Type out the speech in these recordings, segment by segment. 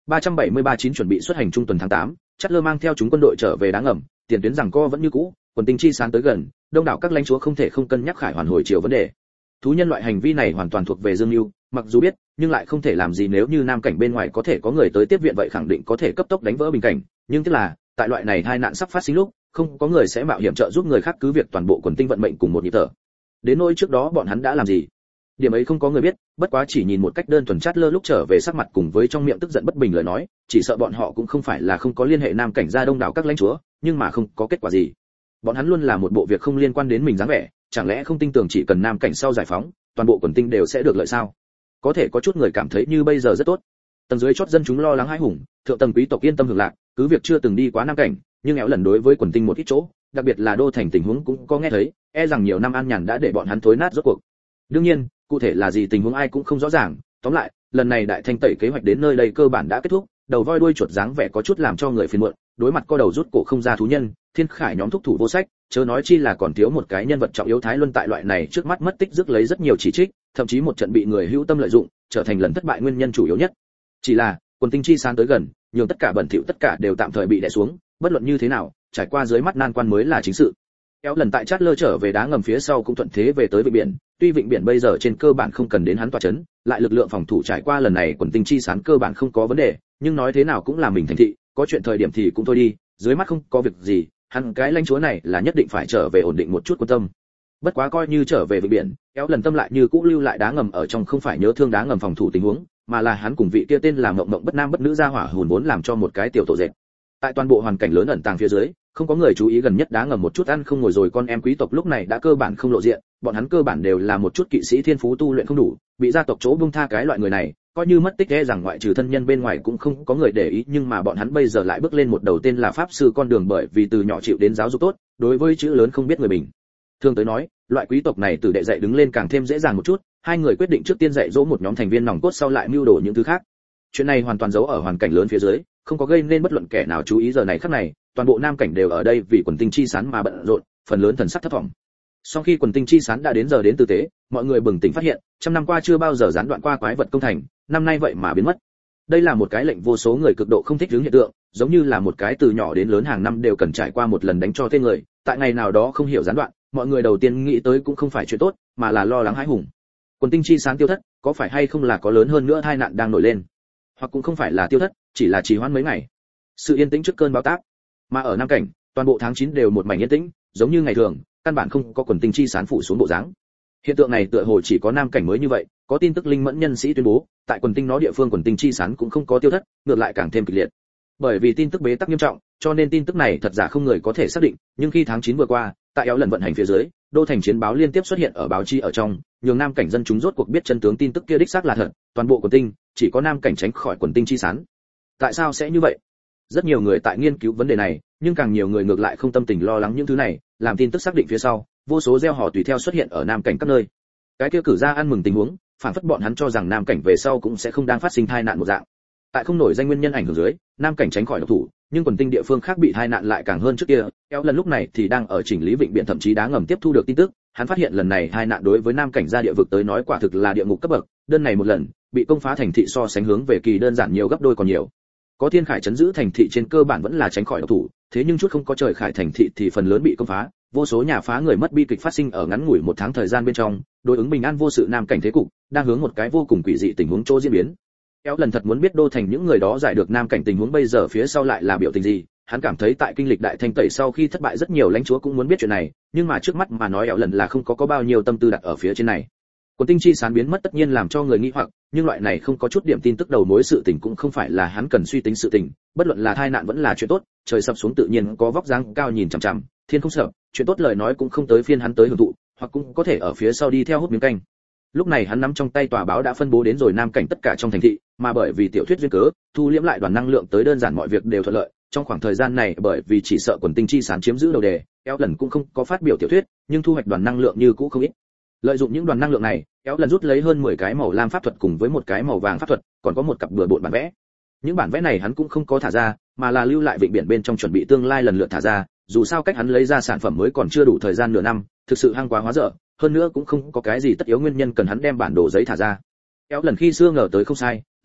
373-9 chuẩn bị xuất hành trung tuần tháng 8, Chatler mang theo chúng quân đội trở về đá ngầm, tiền tuyến giằng co vẫn như cũ, quần tinh chi sán tới gần, đông đảo các lãnh chúa không thể không cân nhắc khải hoàn hồi chiều vấn đề. Thú nhân loại hành vi này hoàn toàn thuộc về Dương Nưu, mặc dù biết, nhưng lại không thể làm gì, nếu như nam cảnh bên ngoài có thể có người tới tiếp viện vậy khẳng định có thể cấp tốc đánh vỡ bình cảnh, nhưng tức là, tại loại này tai nạn sắp phát sinh lúc, không có người sẽ mạo hiểm trợ giúp người khác cứ việc toàn bộ quần tinh vận mệnh cùng một nhịp thở. Đến nỗi trước đó bọn hắn đã làm gì? Điểm ấy không có người biết, bất quá chỉ nhìn một cách đơn thuần Chatler lúc trở về sắc mặt cùng với trong miệng tức giận bất bình lời nói, chỉ sợ bọn họ cũng không phải là không có liên hệ nam cảnh ra đông đảo các lãnh chúa, nhưng mà không có kết quả gì. Bọn hắn luôn là một bộ việc không liên quan đến mình dáng vẻ, chẳng lẽ không tin tưởng chỉ cần nam cảnh sau giải phóng, toàn bộ quần tinh đều sẽ được lợi sao? Có thể có chút người cảm thấy như bây giờ rất tốt. Tầng dưới chót dân chúng lo lắng hãi hùng, thượng tầng quý tộc yên tâm hưởng lạc, cứ việc chưa từng đi quá nam cảnh, nhưng éo lần đối với quần tinh một ít chỗ, đặc biệt là đô thành tình huống cũng có nghe thấy, e rằng nhiều năm an nhàn đã để bọn hắn thối nát rốt cuộc. Đương nhiên, cụ thể là gì tình huống ai cũng không rõ ràng, tóm lại, lần này đại thanh tẩy kế hoạch đến nơi đây cơ bản đã kết thúc, đầu voi đuôi chuột dáng vẻ có chút làm cho người phiền muộn, đối mặt co đầu rút cổ không ra thú nhân, thiên khải nhóm thúc thủ vô sách, chớ nói chi là còn thiếu một cái nhân vật trọng yếu Thái Luân tại loại này trước mắt mất tích rước lấy rất nhiều chỉ trích, thậm chí một trận bị người hữu tâm lợi dụng, trở thành lần thất bại nguyên nhân chủ yếu nhất. Chỉ là, quần tinh chi sáng tới gần, nhường tất cả bẩn thỉu tất cả đều tạm thời bị đè xuống, bất luận như thế nào, trải qua dưới mắt nan quan mới là chính sự. Kéo lần tại Chatler trở về đá ngầm phía sau cũng thuận thế về tới vịnh biển, tuy vịnh biển bây giờ trên cơ bản không cần đến hắn tọa chấn, lại lực lượng phòng thủ trải qua lần này quần tinh chi sán cơ bản không có vấn đề, nhưng nói thế nào cũng là mình thành thị, có chuyện thời điểm thì cũng thôi đi, dưới mắt không có việc gì, hắn cái lãnh chúa này là nhất định phải trở về ổn định một chút quân tâm. Bất quá coi như trở về vịnh biển, kéo lần tâm lại như cũ lưu lại đá ngầm ở trong, không phải nhớ thương đá ngầm phòng thủ tình huống, mà là hắn cùng vị kia tên là Mộng Mộng bất nam bất nữ gia hỏa hồn vốn làm cho một cái tiểu tổ dệt. Tại toàn bộ hoàn cảnh lớn ẩn tàng phía dưới, không có người chú ý gần nhất đá ngầm một chút ăn không ngồi rồi con em quý tộc lúc này đã cơ bản không lộ diện, bọn hắn cơ bản đều là một chút kỵ sĩ thiên phú tu luyện không đủ, bị gia tộc chỗ buông tha cái loại người này, coi như mất tích e rằng ngoại trừ thân nhân bên ngoài cũng không có người để ý, nhưng mà bọn hắn bây giờ lại bước lên một đầu tên là pháp sư con đường, bởi vì từ nhỏ chịu đến giáo dục tốt, đối với chữ lớn không biết người bình. Thường tới nói, loại quý tộc này từ đệ dạy đứng lên càng thêm dễ dàng một chút, hai người quyết định trước tiên dạy dỗ một nhóm thành viên nòng cốt sau lại mưu đồ những thứ khác. Chuyện này hoàn toàn giấu ở hoàn cảnh lớn phía dưới, không có gây nên bất luận kẻ nào chú ý. Giờ này khắc này, toàn bộ nam cảnh đều ở đây vì quần tinh chi sán mà bận rộn, phần lớn thần sắc thất vọng. Sau khi quần tinh chi sán đã đến giờ đến tư tế, mọi người bừng tỉnh phát hiện, trăm năm qua chưa bao giờ gián đoạn qua quái vật công thành, năm nay vậy mà biến mất. Đây là một cái lệnh vô số người cực độ không thích ứng hiện tượng, giống như là một cái từ nhỏ đến lớn hàng năm đều cần trải qua một lần đánh cho tên người, tại ngày nào đó không hiểu gián đoạn, mọi người đầu tiên nghĩ tới cũng không phải chuyện tốt, mà là lo lắng hãi hùng. Quần tinh chi sán tiêu thất, có phải hay không là có lớn hơn nữa tai nạn đang nổi lên? Hoặc cũng không phải là tiêu thất, chỉ là trì hoãn mấy ngày. Sự yên tĩnh trước cơn bão táp. Mà ở nam cảnh, toàn bộ tháng 9 đều một mảnh yên tĩnh, giống như ngày thường, căn bản không có quần tinh chi sán phủ xuống bộ dáng. Hiện tượng này tựa hồ chỉ có nam cảnh mới như vậy, có tin tức linh mẫn nhân sĩ tuyên bố, tại quần tinh nó địa phương quần tinh chi sán cũng không có tiêu thất, ngược lại càng thêm kịch liệt. Bởi vì tin tức bế tắc nghiêm trọng, cho nên tin tức này thật giả không người có thể xác định, nhưng khi tháng 9 vừa qua, tại éo lần vận hành phía dưới, đô thành chiến báo liên tiếp xuất hiện ở báo chí ở trong, nhường nam cảnh dân chúng rốt cuộc biết chân tướng tin tức kia đích xác là thật, toàn bộ quần tinh chỉ có nam cảnh tránh khỏi quần tinh chi sán. Tại sao sẽ như vậy? Rất nhiều người tại nghiên cứu vấn đề này, nhưng càng nhiều người ngược lại không tâm tình lo lắng những thứ này, làm tin tức xác định phía sau, vô số gieo hò tùy theo xuất hiện ở nam cảnh các nơi. Cái kia cử ra ăn mừng tình huống, phản phất bọn hắn cho rằng nam cảnh về sau cũng sẽ không đang phát sinh tai nạn một dạng. Tại không nổi danh nguyên nhân ảnh hưởng dưới, nam cảnh tránh khỏi độc thủ, nhưng quần tinh địa phương khác bị tai nạn lại càng hơn trước kia. Kéo lần lúc này thì đang ở chỉnh lý vịnh biển, thậm chí đá ngầm tiếp thu được tin tức, hắn phát hiện lần này tai nạn đối với nam cảnh ra địa vực tới nói quả thực là địa ngục cấp bậc, đơn này một lần, bị công phá thành thị so sánh hướng về kỳ đơn giản nhiều gấp đôi còn nhiều. Có thiên khải chấn giữ thành thị trên cơ bản vẫn là tránh khỏi độc thủ, thế nhưng chút không có trời khải thành thị thì phần lớn bị công phá, vô số nhà phá người mất bi kịch phát sinh ở ngắn ngủi một tháng thời gian bên trong, đối ứng bình an vô sự nam cảnh thế cục đang hướng một cái vô cùng quỷ dị tình huống chỗ diễn biến. Kéo lần thật muốn biết đô thành những người đó giải được nam cảnh tình huống bây giờ phía sau lại là biểu tình gì, hắn cảm thấy tại kinh lịch đại thanh tẩy sau khi thất bại rất nhiều lãnh chúa cũng muốn biết chuyện này, nhưng mà trước mắt mà nói kéo lần là không có bao nhiêu tâm tư đặt ở phía trên này. Quần tinh chi sán biến mất tất nhiên làm cho người nghi hoặc, nhưng loại này không có chút điểm tin tức đầu mối sự tình cũng không phải là hắn cần suy tính sự tình, bất luận là tai nạn vẫn là chuyện tốt, trời sập xuống tự nhiên có vóc dáng cao nhìn chằm chằm, thiên không sợ, chuyện tốt lời nói cũng không tới phiên hắn tới hưởng thụ, hoặc cũng có thể ở phía sau đi theo hút miếng canh. Lúc này hắn nắm trong tay tòa báo đã phân bố đến rồi nam cảnh tất cả trong thành thị, mà bởi vì tiểu thuyết duyên cớ, thu liễm lại đoàn năng lượng tới đơn giản mọi việc đều thuận lợi. Trong khoảng thời gian này bởi vì chỉ sợ quần tinh chi sán chiếm giữ đầu đề, kéo lần cũng không có phát biểu tiểu thuyết, nhưng thu hoạch đoàn năng lượng như cũ không ít. Lợi dụng những đoàn năng lượng này, kéo lần rút lấy hơn 10 cái màu lam pháp thuật cùng với một cái màu vàng pháp thuật, còn có một cặp bừa bộn bản vẽ. Những bản vẽ này hắn cũng không có thả ra, mà là lưu lại vịnh biển bên trong chuẩn bị tương lai lần lượt thả ra, dù sao cách hắn lấy ra sản phẩm mới còn chưa đủ thời gian nửa năm, thực sự hăng quá hóa dở, hơn nữa cũng không có cái gì tất yếu nguyên nhân cần hắn đem bản đồ giấy thả ra. Kéo lần khi xưa ngờ tới không sai,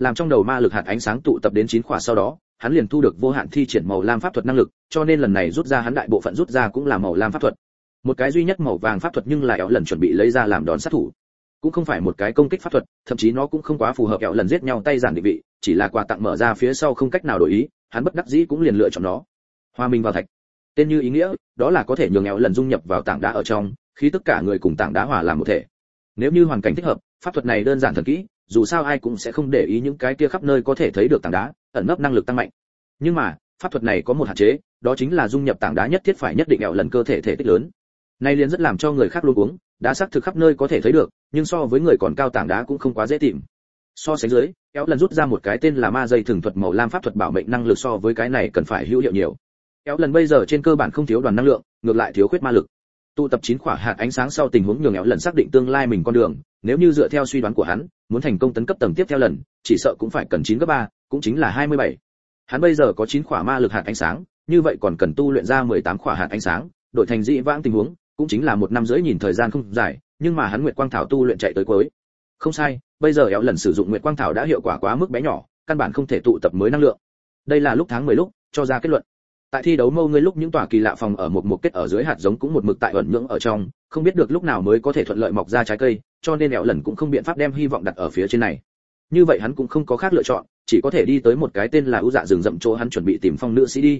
làm trong đầu ma lực hạt ánh sáng tụ tập đến 9 khỏa sau đó, hắn liền thu được vô hạn thi triển màu lam pháp thuật năng lực, cho nên lần này rút ra hắn đại bộ phận rút ra cũng là màu lam pháp thuật. Một cái duy nhất màu vàng pháp thuật nhưng là éo lần chuẩn bị lấy ra làm đòn sát thủ. Cũng không phải một cái công kích pháp thuật, thậm chí nó cũng không quá phù hợp éo lần giết nhau tay giản định vị, chỉ là quà tặng mở ra phía sau không cách nào đổi ý, hắn bất đắc dĩ cũng liền lựa chọn nó. Hòa minh vào thạch. Tên như ý nghĩa, đó là có thể nhường éo lần dung nhập vào tảng đá ở trong, khi tất cả người cùng tảng đá hòa làm một thể. Nếu như hoàn cảnh thích hợp, pháp thuật này đơn giản thần kỹ, dù sao ai cũng sẽ không để ý những cái kia khắp nơi có thể thấy được tảng đá, ẩn nấp năng lực tăng mạnh. Nhưng mà, pháp thuật này có một hạn chế, đó chính là dung nhập tảng đá nhất thiết phải nhất định éo lần cơ thể thể tích lớn. Nay liền rất làm cho người khác luống cuống, đá sắc thực khắp nơi có thể thấy được, nhưng so với người còn cao tảng đá cũng không quá dễ tìm. So sánh dưới, éo lần rút ra một cái tên là ma dây thường thuật màu lam pháp thuật bảo mệnh năng lực so với cái này cần phải hữu hiệu nhiều. Éo lần bây giờ trên cơ bản không thiếu đoàn năng lượng, ngược lại thiếu khuyết ma lực. Tụ tập 9 khỏa hạt ánh sáng sau tình huống nhường éo lần xác định tương lai mình con đường, nếu như dựa theo suy đoán của hắn, muốn thành công tấn cấp tầng tiếp theo lần, chỉ sợ cũng phải cần 9 gấp 3, cũng chính là 27. Hắn bây giờ có 9 khỏa ma lực hạt ánh sáng, như vậy còn cần tu luyện ra 18 khỏa hạt ánh sáng, đổi thành dị vãng tình huống, cũng chính là 1 năm rưỡi, nhìn thời gian không dài, nhưng mà hắn nguyệt quang thảo tu luyện chạy tới cuối. Không sai, bây giờ éo lần sử dụng nguyệt quang thảo đã hiệu quả quá mức bé nhỏ, căn bản không thể tụ tập mới năng lượng. Đây là lúc tháng 10 lúc cho ra kết luận. Tại thi đấu mâu ngươi lúc những tòa kỳ lạ phòng ở một kết ở dưới hạt giống cũng một mực tại ẩn nhưỡng ở trong, không biết được lúc nào mới có thể thuận lợi mọc ra trái cây, cho nên éo lần cũng không biện pháp đem hy vọng đặt ở phía trên này. Như vậy hắn cũng không có khác lựa chọn, chỉ có thể đi tới một cái tên là ưu dạ rừng rậm chỗ hắn chuẩn bị tìm phong nữ sĩ đi.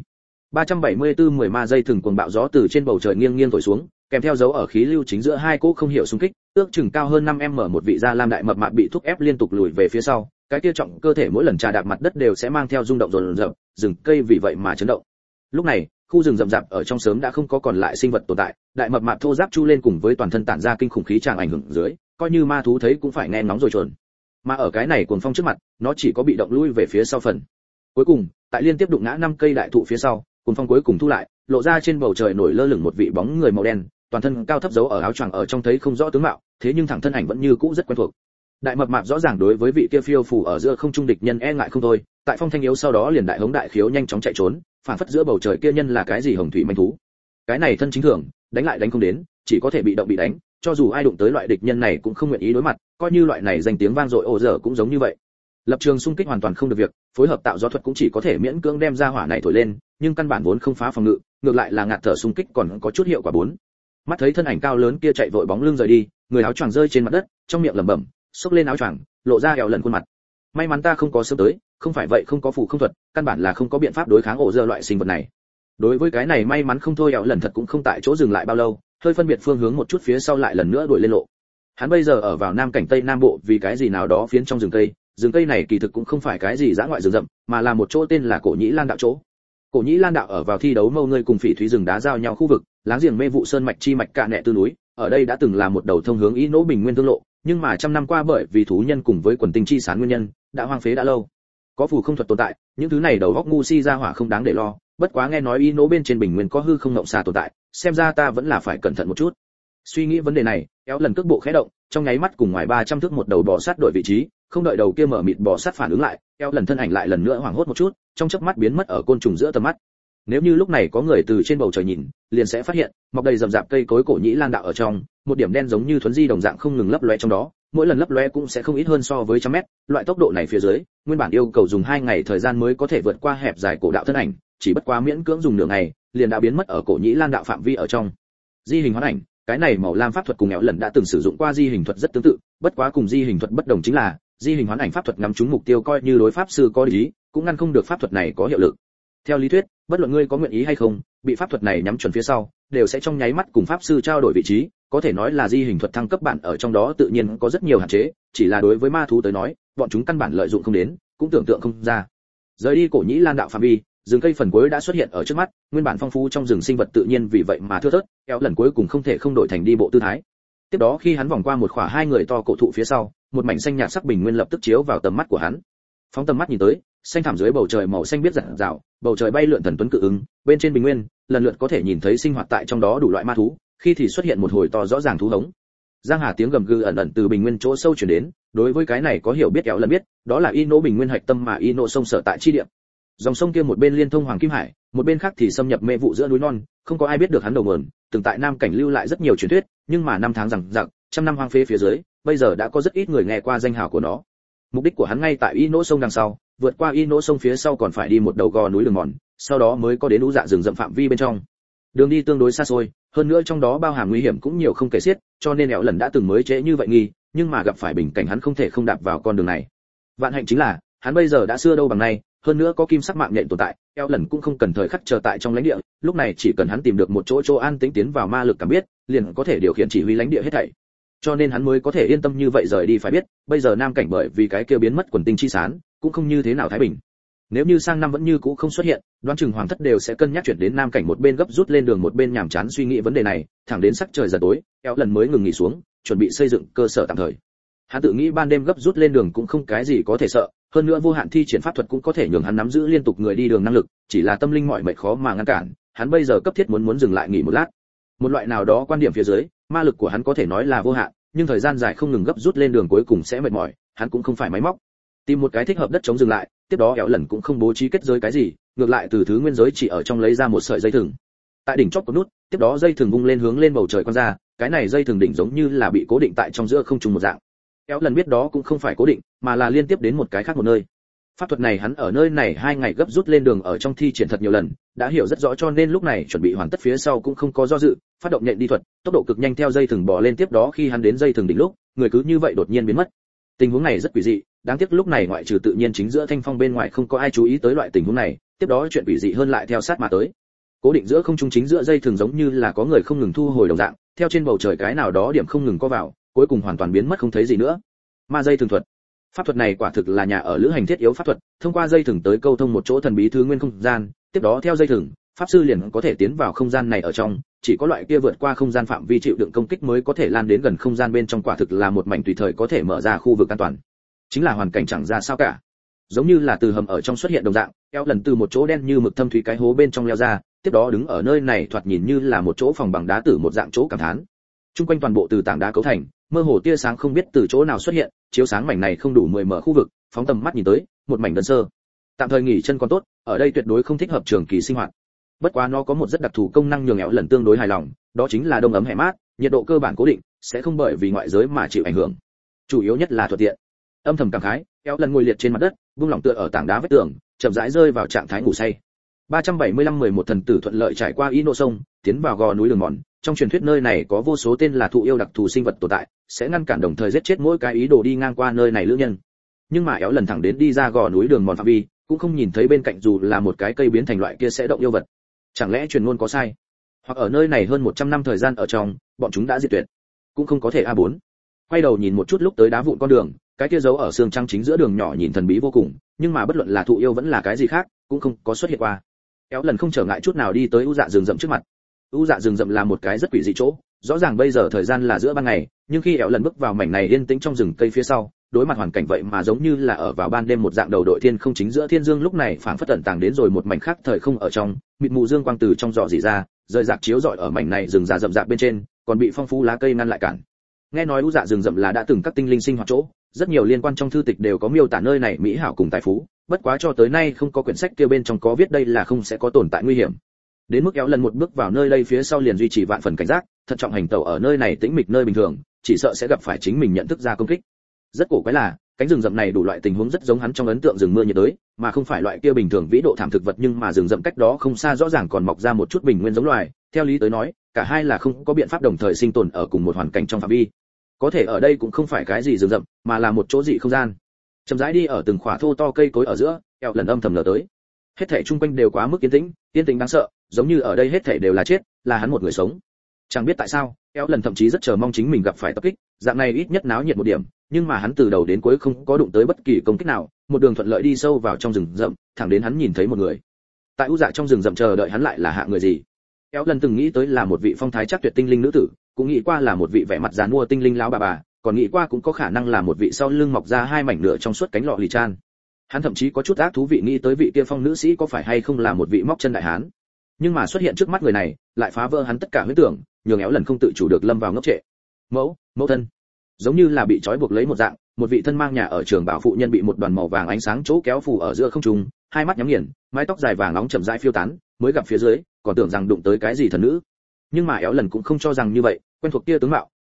374 10 ma dây thừng cuồng bạo gió từ trên bầu trời nghiêng nghiêng thổi xuống, kèm theo dấu ở khí lưu chính giữa hai cỗ không hiểu xung kích, ước chừng cao hơn 5m một vị da lam đại mập mạp bị thúc ép liên tục lùi về phía sau, cái kia trọng cơ thể mỗi lần trà đạp mặt đất đều sẽ mang theo rung động rồn rập, rừng cây vì vậy mà chấn động. Lúc này, khu rừng rậm rạp ở trong sớm đã không có còn lại sinh vật tồn tại, đại mập mạp thô ráp chu lên cùng với toàn thân tản ra kinh khủng khí tràng ảnh hưởng dưới, coi như ma thú thấy cũng phải nghe ngóng rồi chuồn. Mà ở cái này cuồng phong trước mặt, nó chỉ có bị động lui về phía sau phần. Cuối cùng, tại liên tiếp đụng ngã 5 cây đại thụ phía sau, cuồng phong cuối cùng thu lại, lộ ra trên bầu trời nổi lơ lửng một vị bóng người màu đen, toàn thân cao thấp giấu ở áo choàng ở trong thấy không rõ tướng mạo, thế nhưng thẳng thân ảnh vẫn như cũ rất quen thuộc. Đại mập mạp rõ ràng đối với vị kia phiêu phù ở giữa không trung địch nhân e ngại không thôi, tại phong thanh yếu sau đó liền đại hống đại khiếu nhanh chóng chạy trốn, phản phất giữa bầu trời kia nhân là cái gì hồng thủy manh thú. Cái này thân chính thường, đánh lại đánh không đến, chỉ có thể bị động bị đánh, cho dù ai đụng tới loại địch nhân này cũng không nguyện ý đối mặt, coi như loại này danh tiếng vang dội ồ giờ cũng giống như vậy. Lập trường xung kích hoàn toàn không được việc, phối hợp tạo gió thuật cũng chỉ có thể miễn cưỡng đem ra hỏa này thổi lên, nhưng căn bản vốn không phá phòng ngự, ngược lại là ngạt thở xung kích còn có chút hiệu quả bốn. Mắt thấy thân ảnh cao lớn kia chạy vội bóng lưng rời đi, người áo choàng rơi trên mặt đất, trong miệng lẩm bẩm, xốc lên áo choàng, lộ ra eo lần khuôn mặt. May mắn ta không có sớm tới, không phải vậy không có phù không thuật, căn bản là không có biện pháp đối kháng ổ dơ loại sinh vật này. Đối với cái này may mắn không thôi, eo lần thật cũng không tại chỗ dừng lại bao lâu, hơi phân biệt phương hướng một chút phía sau lại lần nữa đuổi lên lộ. Hắn bây giờ ở vào nam cảnh tây nam bộ, vì cái gì nào đó phiến trong rừng cây này kỳ thực cũng không phải cái gì dã ngoại rừng rậm, mà là một chỗ tên là Cổ Nhĩ Lan đạo chỗ. Cổ Nhĩ Lan đạo ở vào thi đấu mâu ngươi cùng phỉ thúy rừng đá giao nhau khu vực, láng giềng mê vụ sơn mạch chi mạch cạn nẹ tư núi, ở đây đã từng là một đầu thông hướng Ý Nỗ Bình Nguyên thương lộ, nhưng mà trăm năm qua bởi vì thú nhân cùng với quần tinh chi sán nguyên nhân, đã hoang phế đã lâu. Có phù không thuật tồn tại, những thứ này đầu góc ngu si ra hỏa không đáng để lo, bất quá nghe nói Ý Nỗ bên trên bình nguyên có hư không ngộng xà tồn tại, xem ra ta vẫn là phải cẩn thận một chút. Suy nghĩ vấn đề này, kéo lần cước bộ khẽ động, trong nháy mắt cùng ngoài 300 thước một đầu bò sát đổi vị trí, không đợi đầu kia mở mịt bò sát phản ứng lại, kéo lần thân ảnh lại lần nữa hoảng hốt một chút, trong chớp mắt biến mất ở côn trùng giữa tầm mắt. Nếu như lúc này có người từ trên bầu trời nhìn, liền sẽ phát hiện, mọc đầy rậm rạp cây cối Cổ Nhĩ Lan đạo ở trong, một điểm đen giống như thuấn di đồng dạng không ngừng lấp lóe trong đó, mỗi lần lấp lóe cũng sẽ không ít hơn so với trăm mét, loại tốc độ này phía dưới, nguyên bản yêu cầu dùng 2 ngày thời gian mới có thể vượt qua hẹp dài cổ đạo thân ảnh, chỉ bất quá miễn cưỡng dùng nửa ngày, liền đã biến mất ở Cổ Nhĩ Lan đạo phạm vi ở trong. Di hình hoán ảnh, cái này màu lam pháp thuật cùng éo lần đã từng sử dụng qua di hình thuật rất tương tự, bất quá cùng di hình thuật bất đồng chính là, di hình hoán ảnh pháp thuật ngắm trúng mục tiêu coi như đối pháp sư có lý, cũng ngăn không được pháp thuật này có hiệu lực. Theo lý thuyết, bất luận ngươi có nguyện ý hay không, bị pháp thuật này nhắm chuẩn phía sau, đều sẽ trong nháy mắt cùng pháp sư trao đổi vị trí, có thể nói là di hình thuật thăng cấp bản ở trong đó tự nhiên có rất nhiều hạn chế, chỉ là đối với ma thú tới nói, bọn chúng căn bản lợi dụng không đến, cũng tưởng tượng không ra. Rời đi Cổ Nhĩ Lan đạo phạm vi, rừng cây phần cuối đã xuất hiện ở trước mắt, nguyên bản phong phú trong rừng sinh vật tự nhiên vì vậy mà thưa thớt, kéo lần cuối cùng không thể không đổi thành đi bộ tư thái. Tiếp đó khi hắn vòng qua một khỏa 2 người to cổ thụ phía sau, một mảnh xanh nhạt sắc bình nguyên lập tức chiếu vào tầm mắt của hắn. Phóng tầm mắt nhìn tới, xanh thẳm dưới bầu trời màu xanh biết rạng rào, bầu trời bay lượn thần tuấn cự ứng, bên trên bình nguyên, lần lượt có thể nhìn thấy sinh hoạt tại trong đó đủ loại ma thú, khi thì xuất hiện một hồi to rõ ràng thú hống. Giang hà tiếng gầm gừ ẩn ẩn từ bình nguyên chỗ sâu truyền đến, đối với cái này có hiểu biết kéo lần biết, đó là Y Nỗ bình nguyên hạch tâm mà Y Nỗ sông sở tại chi địa. Dòng sông kia một bên liên thông Hoàng Kim Hải, một bên khác thì xâm nhập mê vụ giữa núi non, không có ai biết được hắn đầu nguồn, từng tại Nam cảnh lưu lại rất nhiều truyền thuyết, nhưng mà năm tháng rằng rặc, trăm năm hoang phế phía dưới, bây giờ đã có rất ít người nghe qua danh hào của nó. Mục đích của hắn ngay tại y nỗ sông đằng sau, vượt qua y nỗ sông phía sau còn phải đi một đầu gò núi đường mòn, sau đó mới có đến ú dạ rừng rậm phạm vi bên trong. Đường đi tương đối xa xôi, hơn nữa trong đó bao hàm nguy hiểm cũng nhiều không kể xiết, cho nên Éo lần đã từng mới trễ như vậy nghi, nhưng mà gặp phải bình cảnh hắn không thể không đạp vào con đường này. Vạn hạnh chính là, hắn bây giờ đã xưa đâu bằng nay, hơn nữa có kim sắc mạng nhện tồn tại, Éo lần cũng không cần thời khắc chờ tại trong lãnh địa, lúc này chỉ cần hắn tìm được một chỗ an tĩnh tiến vào ma lực cảm biết, liền có thể điều khiển chỉ huy lãnh địa hết thảy. Cho nên hắn mới có thể yên tâm như vậy rời đi. Phải biết, bây giờ Nam cảnh bởi vì cái kia biến mất quần tinh chi sán, cũng không như thế nào thái bình. Nếu như sang năm vẫn như cũ không xuất hiện, đoán chừng hoàng thất đều sẽ cân nhắc chuyển đến Nam cảnh một bên gấp rút lên đường một bên nhàm chán suy nghĩ vấn đề này, thẳng đến sắc trời dần tối, Éo lần mới ngừng nghỉ xuống, chuẩn bị xây dựng cơ sở tạm thời. Hắn tự nghĩ ban đêm gấp rút lên đường cũng không cái gì có thể sợ, hơn nữa vô hạn thi triển pháp thuật cũng có thể nhường hắn nắm giữ liên tục người đi đường năng lực, chỉ là tâm linh mỏi mệt khó mà ngăn cản, hắn bây giờ cấp thiết muốn dừng lại nghỉ một lát. Một loại nào đó quan điểm phía dưới, ma lực của hắn có thể nói là vô hạn, nhưng thời gian dài không ngừng gấp rút lên đường cuối cùng sẽ mệt mỏi, hắn cũng không phải máy móc. Tìm một cái thích hợp đất chống dừng lại, tiếp đó Éo lần cũng không bố trí kết giới cái gì, ngược lại từ thứ nguyên giới chỉ ở trong lấy ra một sợi dây thừng. Tại đỉnh chóp có nút, tiếp đó dây thừng vung lên hướng lên bầu trời quăng ra, cái này dây thừng đỉnh giống như là bị cố định tại trong giữa không trung một dạng. Éo lần biết đó cũng không phải cố định, mà là liên tiếp đến một cái khác một nơi. Pháp thuật này hắn ở nơi này 2 ngày gấp rút lên đường ở trong thi triển thật nhiều lần, đã hiểu rất rõ cho nên lúc này chuẩn bị hoàn tất phía sau cũng không có do dự, phát động nhện đi thuật, tốc độ cực nhanh theo dây thừng bò lên tiếp đó khi hắn đến dây thừng đỉnh lúc, người cứ như vậy đột nhiên biến mất. Tình huống này rất quỷ dị, đáng tiếc lúc này ngoại trừ tự nhiên chính giữa thanh phong bên ngoài không có ai chú ý tới loại tình huống này, tiếp đó chuyện quỷ dị hơn lại theo sát mà tới. Cố định giữa không trung chính giữa dây thừng giống như là có người không ngừng thu hồi đồng dạng, theo trên bầu trời cái nào đó điểm không ngừng có vào, cuối cùng hoàn toàn biến mất không thấy gì nữa. Ma dây thừng thuật. Pháp thuật này quả thực là nhà ở lữ hành thiết yếu pháp thuật, thông qua dây thừng tới câu thông một chỗ thần bí thứ nguyên không gian, tiếp đó theo dây thừng, pháp sư liền có thể tiến vào không gian này ở trong, chỉ có loại kia vượt qua không gian phạm vi chịu đựng công kích mới có thể lan đến gần không gian bên trong, quả thực là một mảnh tùy thời có thể mở ra khu vực an toàn. Chính là hoàn cảnh chẳng ra sao cả. Giống như là từ hầm ở trong xuất hiện đồng dạng, Éo lần từ một chỗ đen như mực thâm thúy cái hố bên trong leo ra, tiếp đó đứng ở nơi này thoạt nhìn như là một chỗ phòng bằng đá tử một dạng chỗ cảm thán. Trung quanh toàn bộ từ tảng đá cấu thành, mơ hồ tia sáng không biết từ chỗ nào xuất hiện, chiếu sáng mảnh này không đủ 10 mở khu vực, phóng tầm mắt nhìn tới, một mảnh đơn sơ. Tạm thời nghỉ chân còn tốt, ở đây tuyệt đối không thích hợp trường kỳ sinh hoạt. Bất quá nó có một rất đặc thù công năng nhường Éo lần tương đối hài lòng, đó chính là đông ấm hè mát, nhiệt độ cơ bản cố định, sẽ không bởi vì ngoại giới mà chịu ảnh hưởng. Chủ yếu nhất là thuận tiện. Âm thầm cảm khái, Éo lần ngồi liệt trên mặt đất, buông lỏng tựa ở tảng đá vách tường, chậm rãi rơi vào trạng thái ngủ say. 375-11 thần tử thuận lợi trải qua y nô sông, tiến vào gò núi đường mòn. Trong truyền thuyết nơi này có vô số tên là thụ yêu đặc thù sinh vật tồn tại, sẽ ngăn cản đồng thời giết chết mỗi cái ý đồ đi ngang qua nơi này lữ nhân. Nhưng mà Éo lần thẳng đến đi ra gò núi đường mòn phạm vi, cũng không nhìn thấy bên cạnh dù là một cái cây biến thành loại kia sẽ động yêu vật. Chẳng lẽ truyền ngôn có sai? Hoặc ở nơi này hơn 100 năm thời gian ở trong, bọn chúng đã diệt tuyệt. Cũng không có thể A4. Quay đầu nhìn một chút lúc tới đá vụn con đường, cái kia giấu ở xương trắng chính giữa đường nhỏ nhìn thần bí vô cùng, nhưng mà bất luận là thụ yêu vẫn là cái gì khác, cũng không có xuất hiện qua. Éo lần không trở ngại chút nào đi tới u dạ rừng rậm trước mặt. U dạ rừng rậm là một cái rất quỷ dị chỗ, rõ ràng bây giờ thời gian là giữa ban ngày, nhưng khi Éo lần bước vào mảnh này yên tĩnh trong rừng cây phía sau, đối mặt hoàn cảnh vậy mà giống như là ở vào ban đêm một dạng đầu đội thiên không chính giữa thiên dương lúc này phảng phất tận tàng đến rồi một mảnh khác thời không ở trong, mịt mù dương quang từ trong rọ rỉ ra, rơi rạc chiếu rọi ở mảnh này rừng già rậm rạp bên trên, còn bị phong phú lá cây ngăn lại cản. Nghe nói u dạ rừng rậm là đã từng các tinh linh sinh hoạt chỗ, rất nhiều liên quan trong thư tịch đều có miêu tả nơi này mỹ hảo cùng tài phú, bất quá cho tới nay không có quyển sách kia bên trong có viết đây là không sẽ có tồn tại nguy hiểm. Đến mức Éo lần một bước vào nơi đây phía sau liền duy trì vạn phần cảnh giác, thận trọng hành tẩu ở nơi này tĩnh mịch nơi bình thường, chỉ sợ sẽ gặp phải chính mình nhận thức ra công kích. Rất cổ quái là, cánh rừng rậm này đủ loại tình huống rất giống hắn trong ấn tượng rừng mưa nhiệt đới, mà không phải loại kia bình thường vĩ độ thảm thực vật, nhưng mà rừng rậm cách đó không xa rõ ràng còn mọc ra một chút bình nguyên giống loài, theo lý tới nói, cả hai là không có biện pháp đồng thời sinh tồn ở cùng một hoàn cảnh trong phạm vi. Có thể ở đây cũng không phải cái gì rừng rậm, mà là một chỗ dị không gian. Chậm rãi đi ở từng khỏa thô to cây cối ở giữa, Éo lần âm thầm lờ tới. Hết thảy chung quanh đều quá mức yên tĩnh đáng sợ, giống như ở đây hết thảy đều là chết, là hắn một người sống. Chẳng biết tại sao, Éo lần thậm chí rất chờ mong chính mình gặp phải tập kích, dạng này ít nhất náo nhiệt một điểm, nhưng mà hắn từ đầu đến cuối không có đụng tới bất kỳ công kích nào, một đường thuận lợi đi sâu vào trong rừng rậm, thẳng đến hắn nhìn thấy một người. Tại u dạ trong rừng rậm chờ đợi hắn lại là hạ người gì? Éo lần từng nghĩ tới là một vị phong thái chắc tuyệt tinh linh nữ tử, cũng nghĩ qua là một vị vẻ mặt giàn mua tinh linh lão bà, còn nghĩ qua cũng có khả năng là một vị sau lưng mọc ra hai mảnh nửa trong suốt cánh lọ lì chan. Hắn thậm chí có chút ác thú vị nghĩ tới vị kia phong nữ sĩ có phải hay không là một vị móc chân đại hán. Nhưng mà xuất hiện trước mắt người này, lại phá vỡ hắn tất cả huyễn tưởng, nhường Éo lần không tự chủ được lâm vào ngốc trệ. Mẫu thân, giống như là bị trói buộc lấy một dạng, một vị thân mang nhà ở trường bảo phụ nhân bị một đoàn màu vàng ánh sáng chỗ kéo phù ở giữa không trung, hai mắt nhắm nghiền, mái tóc dài vàng nóng chậm rãi phiêu tán, mới gặp phía dưới, còn tưởng rằng đụng tới cái gì thần nữ. Nhưng mà Éo lần cũng không cho rằng như vậy, quen thuộc kia tướng mạo,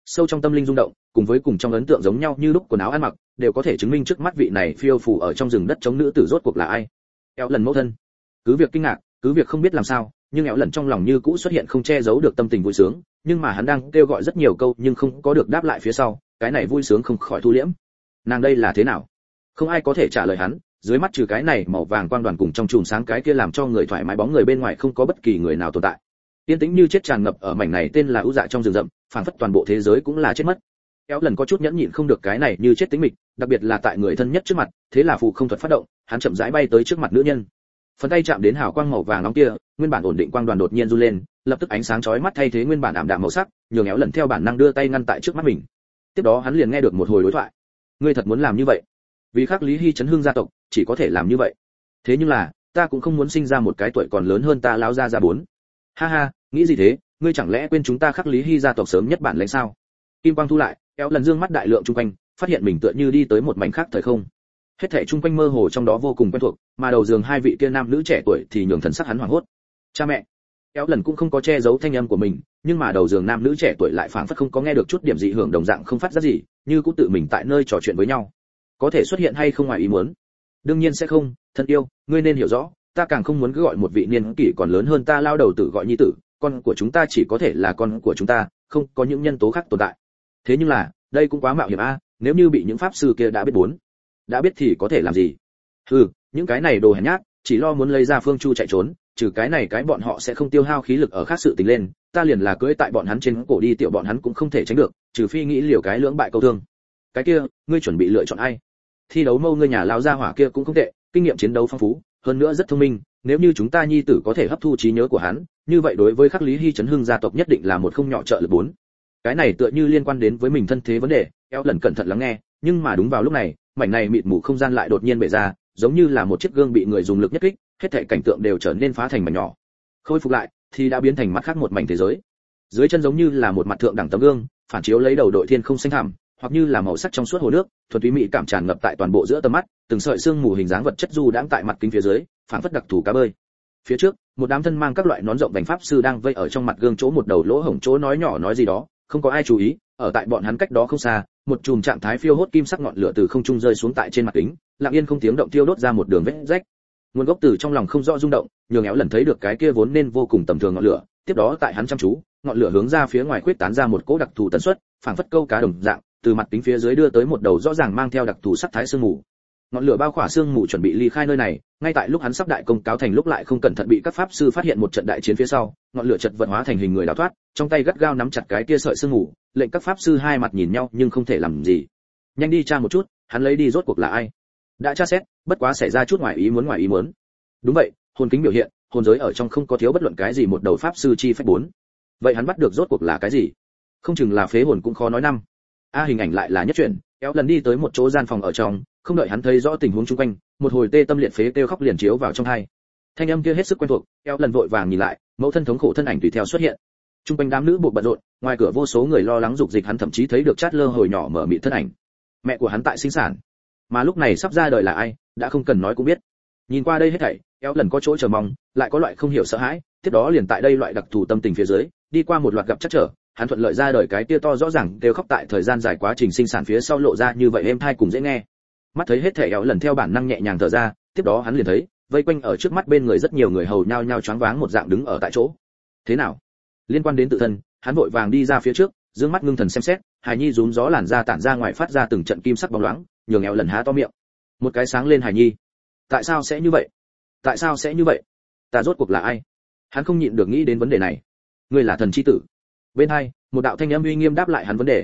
sâu trong tâm linh rung động, cùng với cùng trong ấn tượng giống nhau như lúc quần áo ăn mặc, đều có thể chứng minh trước mắt vị này phiêu phù ở trong rừng đất chống nữ tử rốt cuộc là ai. Éo lần mẫu thân. Cứ việc kinh ngạc, cứ việc không biết làm sao, nhưng Éo lần trong lòng như cũ xuất hiện không che giấu được tâm tình vui sướng, nhưng mà hắn đang kêu gọi rất nhiều câu nhưng không có được đáp lại phía sau, cái này vui sướng không khỏi thu liễm. Nàng đây là thế nào? Không ai có thể trả lời hắn, dưới mắt trừ cái này màu vàng quang đoàn cùng trong chùm sáng cái kia làm cho người thoải mái bóng người bên ngoài không có bất kỳ người nào tồn tại. Yên tĩnh như chết tràn ngập ở mảnh này tên là ưu dạ trong rừng rậm, phảng phất toàn bộ thế giới cũng là chết mất. Éo lần có chút nhẫn nhịn không được cái này như chết tính mịch, đặc biệt là tại người thân nhất trước mặt, thế là phù không thuật phát động, hắn chậm rãi bay tới trước mặt nữ nhân. Phần tay chạm đến hào quang màu vàng nóng kia, nguyên bản ổn định quang đoàn đột nhiên run lên, lập tức ánh sáng chói mắt thay thế nguyên bản ảm đạm màu sắc, nhường Éo lần theo bản năng đưa tay ngăn tại trước mắt mình. Tiếp đó hắn liền nghe được một hồi đối thoại. Ngươi thật muốn làm như vậy? Vì khắc Lý Hy chấn hương gia tộc, chỉ có thể làm như vậy. Thế nhưng là, ta cũng không muốn sinh ra một cái tuổi còn lớn hơn ta lão gia gia bốn. Ha ha, nghĩ gì thế, ngươi chẳng lẽ quên chúng ta khắc Lý Hy gia tộc sớm nhất bản lãnh sao? Kim quang thu lại, Éo lần dương mắt đại lượng chung quanh, phát hiện mình tựa như đi tới một mảnh khác thời không. Hết thảy chung quanh mơ hồ trong đó vô cùng quen thuộc, mà đầu giường hai vị kia nam nữ trẻ tuổi thì nhường thần sắc hắn hoảng hốt. Cha mẹ. Éo lần cũng không có che giấu thanh âm của mình, nhưng mà đầu giường nam nữ trẻ tuổi lại phảng phất không có nghe được chút điểm dị hưởng đồng dạng không phát ra gì, như cũng tự mình tại nơi trò chuyện với nhau. Có thể xuất hiện hay không ngoài ý muốn? Đương nhiên sẽ không, thân yêu, ngươi nên hiểu rõ, ta càng không muốn cứ gọi một vị niên kỷ còn lớn hơn ta lao đầu tử gọi nhi tử, con của chúng ta chỉ có thể là con của chúng ta, không có những nhân tố khác tồn tại. Thế nhưng là, đây cũng quá mạo hiểm a, nếu như bị những pháp sư kia đã biết bốn. Đã biết thì có thể làm gì? Những cái này đồ hèn nhát, chỉ lo muốn lấy ra phương chu chạy trốn, trừ cái này cái bọn họ sẽ không tiêu hao khí lực ở khác sự tình lên, ta liền là cưỡi tại bọn hắn trên cổ đi tiểu bọn hắn cũng không thể tránh được, trừ phi nghĩ liều cái lưỡng bại câu thương. Cái kia, ngươi chuẩn bị lựa chọn ai? Thi đấu mâu ngươi nhà lão gia hỏa kia cũng không tệ, kinh nghiệm chiến đấu phong phú, hơn nữa rất thông minh, nếu như chúng ta nhi tử có thể hấp thu trí nhớ của hắn, như vậy đối với khắc Lý Hy chấn hưng gia tộc nhất định là một không nhỏ trợ lực bốn. Cái này tựa như liên quan đến với mình thân thế vấn đề, Éo lần cẩn thận lắng nghe, nhưng mà đúng vào lúc này, mảnh này mịt mù không gian lại đột nhiên bể ra, giống như là một chiếc gương bị người dùng lực nhất kích, hết thảy cảnh tượng đều trở nên phá thành mảnh nhỏ. Khôi phục lại, thì đã biến thành mặt khác một mảnh thế giới. Dưới chân giống như là một mặt thượng đẳng tấm gương, phản chiếu lấy đầu đội thiên không xanh thẳm, hoặc như là màu sắc trong suốt hồ nước, thuần túy mỹ cảm tràn ngập tại toàn bộ giữa tầm mắt, từng sợi xương mù hình dáng vật chất du đãng tại mặt kính phía dưới, phản phất đặc thù cá bơi. Phía trước, một đám thân mang các loại nón rộng vành pháp sư đang vây ở trong mặt gương chỗ một đầu lỗ hổng chỗ nói nhỏ nói gì đó, không có ai chú ý, ở tại bọn hắn cách đó không xa, một chùm trạng thái phiêu hốt kim sắc ngọn lửa từ không trung rơi xuống tại trên mặt kính, lặng yên không tiếng động tiêu đốt ra một đường vết rách. Nguồn gốc từ trong lòng không rõ rung động, nhường Éo lần thấy được cái kia vốn nên vô cùng tầm thường ngọn lửa, tiếp đó tại hắn chăm chú, ngọn lửa hướng ra phía ngoài khuyết tán ra một cỗ đặc thù tần suất, phảng phất câu cá đồng dạng, từ mặt kính phía dưới đưa tới một đầu rõ ràng mang theo đặc thù sắc thái sương mù. Ngọn lửa bao khỏa sương mù chuẩn bị ly khai nơi này, ngay tại lúc hắn sắp đại công cáo thành lúc lại không cẩn thận bị các pháp sư phát hiện một trận đại chiến phía sau, ngọn lửa chợt vận hóa thành hình người đào thoát, trong tay gắt gao nắm chặt cái kia sợi sương mù, lệnh các pháp sư hai mặt nhìn nhau nhưng không thể làm gì. Nhanh đi tra một chút, hắn lấy đi rốt cuộc là ai? Đã tra xét, bất quá xảy ra chút ngoài ý muốn. Đúng vậy, hồn kính biểu hiện, hồn giới ở trong không có thiếu bất luận cái gì một đầu pháp sư chi phách bốn. Vậy hắn bắt được rốt cuộc là cái gì? Không chừng là phế hồn cũng khó nói năm. Hình ảnh lại là nhất chuyển, Éo lần đi tới một chỗ gian phòng ở trong, không đợi hắn thấy rõ tình huống xung quanh, một hồi tê tâm liệt phế kêu khóc liền chiếu vào trong tai. Thanh âm kia hết sức quen thuộc, Éo lần vội vàng nhìn lại, mẫu thân thống khổ thân ảnh tùy theo xuất hiện. Trung quanh đám nữ buộc bận rộn, ngoài cửa vô số người lo lắng dục dịch, hắn thậm chí thấy được Chát Lơ hồi nhỏ mở mịt thân ảnh. Mẹ của hắn tại sinh sản, mà lúc này sắp ra đời là ai, đã không cần nói cũng biết. Nhìn qua đây hết thảy, Éo lần có chỗ chờ mong, lại có loại không hiểu sợ hãi, tiếp đó liền tại đây loại đặc thù tâm tình phía dưới, đi qua một loạt gặp chắc trở, hắn thuận lợi ra đời cái kia to rõ ràng đều khóc tại thời gian dài quá trình sinh sản phía sau lộ ra như vậy êm thai cùng dễ nghe. Mắt thấy hết thảy Éo lần theo bản năng nhẹ nhàng thở ra, tiếp đó hắn liền thấy, vây quanh ở trước mắt bên người rất nhiều người hầu nhao nhao choáng váng một dạng đứng ở tại chỗ. Thế nào? Liên quan đến tự thân, hắn vội vàng đi ra phía trước, dương mắt ngưng thần xem xét, hài nhi rúm gió làn da tản ra ngoài phát ra từng trận kim sắc bóng loáng, nhường Éo lần há to miệng. Một cái sáng lên hài nhi. Tại sao sẽ như vậy? Tại sao sẽ như vậy? Ta rốt cuộc là ai? Hắn không nhịn được nghĩ đến vấn đề này. Ngươi là thần chi tử. Bên hai, một đạo thanh âm uy nghiêm đáp lại hắn vấn đề.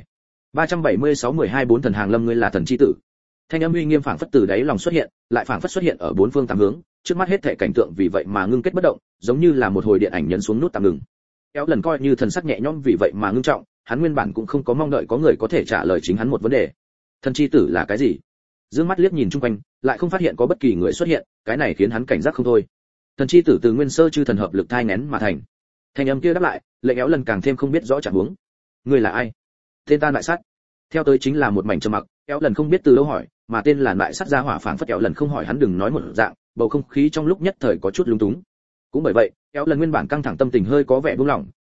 376-12-4 thần hàng lâm, ngươi là thần chi tử. Thanh âm uy nghiêm phảng phất từ đáy lòng xuất hiện, lại phảng phất xuất hiện ở bốn phương tám hướng, trước mắt hết thảy cảnh tượng vì vậy mà ngưng kết bất động, giống như là một hồi điện ảnh nhấn xuống nút tạm ngừng. Éo lần coi như thần sắc nhẹ nhõm vì vậy mà ngưng trọng, hắn nguyên bản cũng không có mong đợi có người có thể trả lời chính hắn một vấn đề. Thần chi tử là cái gì? Dương mắt liếc nhìn chung quanh, lại không phát hiện có bất kỳ người xuất hiện, cái này khiến hắn cảnh giác không thôi. Thần chi tử từ nguyên sơ chư thần hợp lực thai nghén mà thành. Thanh âm kia đáp lại, lệnh Éo lần càng thêm không biết rõ trạng huống. Ngươi là ai? Tên ta Đại Sắt. Theo tới chính là một mảnh trầm mặc, Éo lần không biết từ đâu hỏi, mà tên là Đại Sắt ra hỏa phảng phất Éo lần không hỏi hắn đừng nói một dạng, bầu không khí trong lúc nhất thời có chút lúng túng. Cũng bởi vậy, Éo lần nguyên bản căng thẳng tâm tình hơi có vẻ buông lỏng,